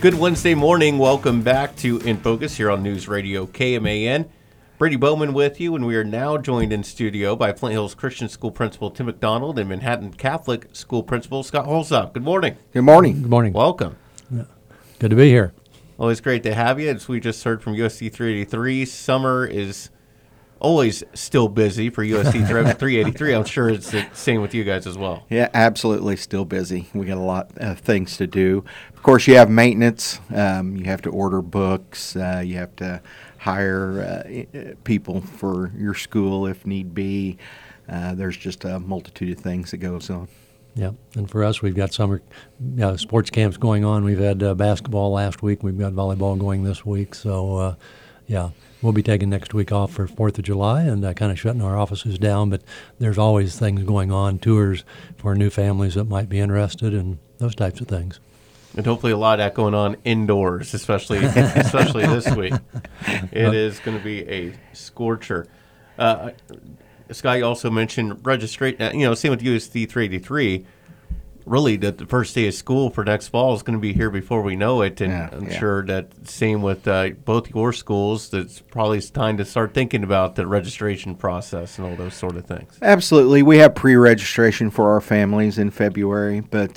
Good Wednesday morning. Welcome back to In Focus here on News Radio KMAN. Brady Bowman with you, and we are now joined in studio by Flint Hills Christian School Principal Tim McDonald and Manhattan Catholic School Principal Scott Holsop. Good morning. Good morning. Good morning. Welcome. Yeah. Good to be here. Always great to have you. As we just heard from USC 383, summer is always still busy for USC 383. I'm sure it's the same with you guys as well. Yeah, absolutely still busy. We got a lot of things to do. Of course, you have maintenance. You have to order books. You have to hire people for your school if need be. There's just a multitude of things that goes on. Yeah, and for us, we've got summer sports camps going on. We've had basketball last week. We've got volleyball going this week. So, we'll be taking next week off for 4th of July and kind of shutting our offices down. But there's always things going on, tours for new families that might be interested and those types of things. And hopefully a lot of that going on indoors, especially this week. It is going to be a scorcher. Scott, you also mentioned registration. Same with USC 383. Really, the first day of school for next fall is going to be here before we know it. And I'm sure that same with both your schools. That's probably time to start thinking about the registration process and all those sort of things. Absolutely. We have pre-registration for our families in February, but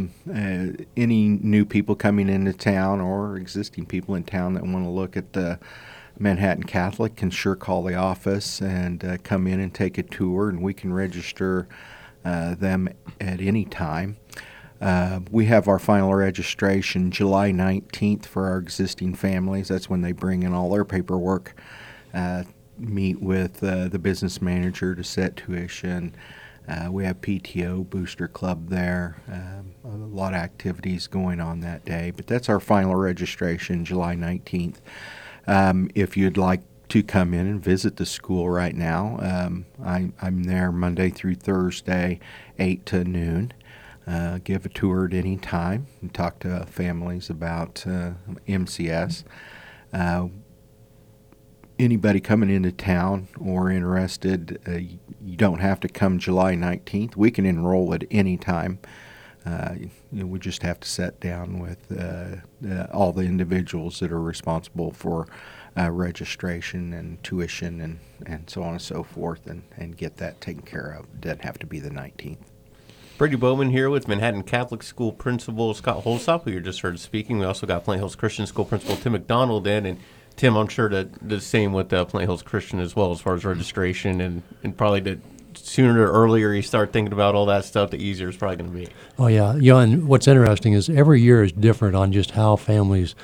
any new people coming into town or existing people in town that want to look at the Manhattan Catholic can sure call the office and come in and take a tour, and we can register them at any time. We have our final registration July 19th for our existing families. That's when they bring in all their paperwork, meet with the business manager to set tuition. We have PTO Booster Club there. A lot of activities going on that day, but that's our final registration, July 19th. If you'd like to come in and visit the school right now, I'm there Monday through Thursday, 8 to noon. Give a tour at any time and talk to families about MCS. Anybody coming into town or interested, you don't have to come July 19th. We can enroll at any time. We just have to sit down with all the individuals that are responsible for registration and tuition and so on and so forth and get that taken care of. It doesn't have to be the 19th. Brady Bowman here with Manhattan Catholic School Principal Scott Holsop, who you just heard speaking. We also got Flint Hills Christian School Principal Tim McDonald in. And Tim, I'm sure that the same with Flint Hills Christian as well as far as registration and probably the sooner or earlier you start thinking about all that stuff, the easier it's probably going to be. Oh, yeah. And what's interesting is every year is different on just how families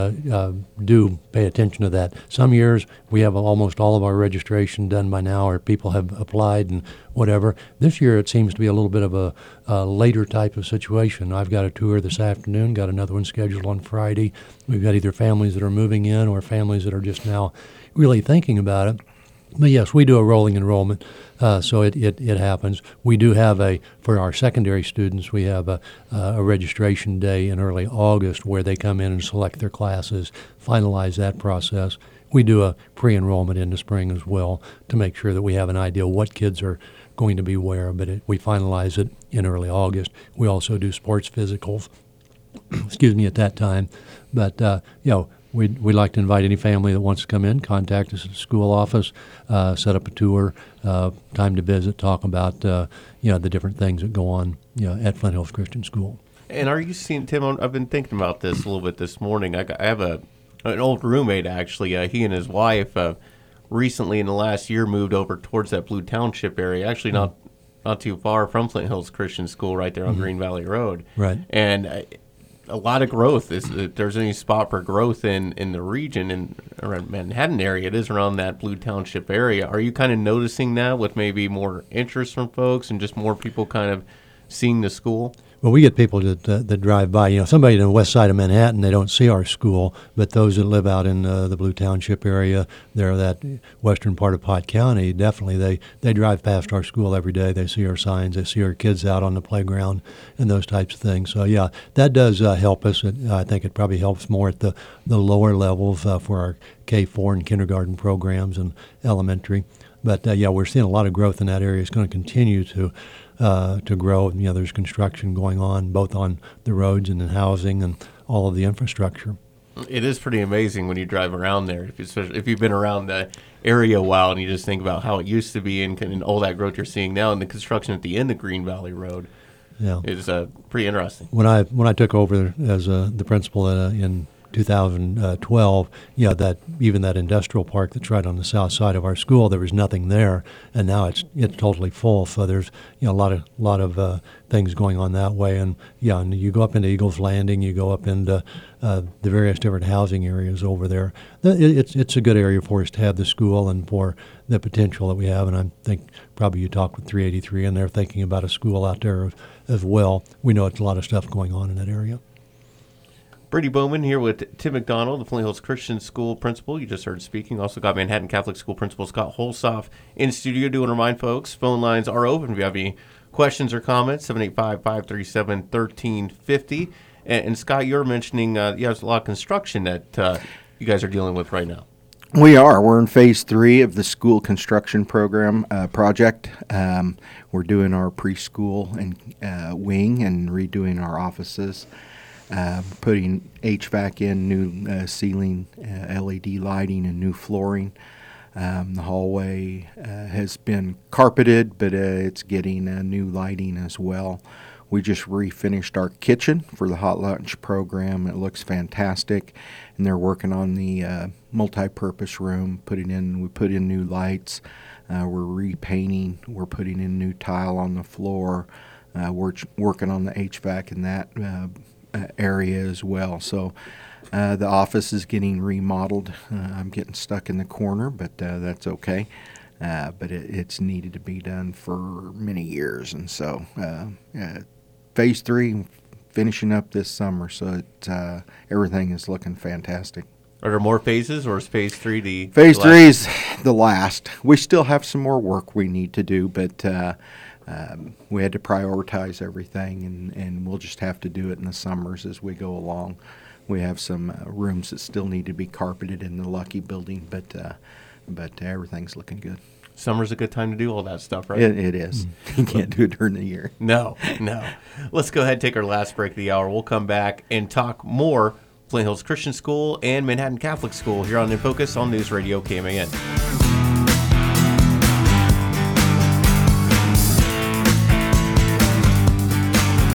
do pay attention to that. Some years we have almost all of our registration done by now, or people have applied and whatever. This year it seems to be a little bit of a later type of situation. I've got a tour this afternoon, got another one scheduled on Friday. We've got either families that are moving in or families that are just now really thinking about it. But yes, we do a rolling enrollment, so it happens. We do have for our secondary students, we have a registration day in early August where they come in and select their classes, finalize that process. We do a pre-enrollment in the spring as well to make sure that we have an idea what kids are going to be where, but we finalize it in early August. We also do sports physicals, at that time. But, We'd like to invite any family that wants to come in, contact us at the school office, set up a tour, time to visit, talk about the different things that go on at Flint Hills Christian School. And are you seeing, Tim, I've been thinking about this a little bit this morning. I have an old roommate, actually. He and his wife recently in the last year moved over towards that Blue Township area, actually not too far from Flint Hills Christian School right there on Green Valley Road. Right. And a lot of growth. If there's any spot for growth in the region and around Manhattan area, it is around that Blue Township area. Are you kind of noticing that with maybe more interest from folks and just more people kind of seeing the school? Well, we get people that drive by. Somebody in the west side of Manhattan, they don't see our school, but those that live out in the Blue Township area, they're that western part of Pot County, definitely they drive past our school every day. They see our signs. They see our kids out on the playground and those types of things. So, yeah, that does help us. I think it probably helps more at the lower levels for our K-4 and kindergarten programs and elementary. But, we're seeing a lot of growth in that area. It's going to continue to grow. There's construction going on both on the roads and in housing and all of the infrastructure. It is pretty amazing when you drive around there, especially if you've been around the area a while and you just think about how it used to be and all that growth you're seeing now, and the construction at the end of Green Valley Road Yeah. is pretty interesting. When I took over as the principal in 2012, that industrial park that's right on the south side of our school, there was nothing there, and now it's totally full. So there's a lot of things going on that way, and you go up into Eagles Landing, you go up into the various different housing areas over there. It's a good area for us to have the school and for the potential that we have. And I think probably you talked with 383, and they're thinking about a school out there as well. We know it's a lot of stuff going on in that area. Brady Bowman here with Tim McDonald, the Flint Hills Christian School principal. You just heard speaking. Also got Manhattan Catholic School principal Scott Holsoff in studio. Do want to remind folks, phone lines are open if you have any questions or comments, 785-537-1350. And Scott, you're mentioning there's a lot of construction that you guys are dealing with right now. We are. We're in phase 3 of the school construction program project. We're doing our preschool and wing and redoing our offices. Putting HVAC in, new ceiling, LED lighting, and new flooring. The hallway has been carpeted, but it's getting new lighting as well. We just refinished our kitchen for the hot lunch program. It looks fantastic, and they're working on the multi-purpose room. We put in new lights. We're repainting. We're putting in new tile on the floor. We're working on the HVAC in that area as well. So the office is getting remodeled. I'm getting stuck in the corner, but that's okay. But it's needed to be done for many years. And so phase 3 finishing up this summer. So everything is looking fantastic. Are there more phases, or is phase 3 the Phase last? 3 is the last. We still have some more work we need to do, but we had to prioritize everything, and we'll just have to do it in the summers as we go along. We have some rooms that still need to be carpeted in the Lucky building, but everything's looking good. Summer's a good time to do all that stuff, right? It is. You can't do it during the year. No. Let's go ahead and take our last break of the hour. We'll come back and talk more Flint Hills Christian School and Manhattan Catholic School here on In Focus on News Radio KMAN.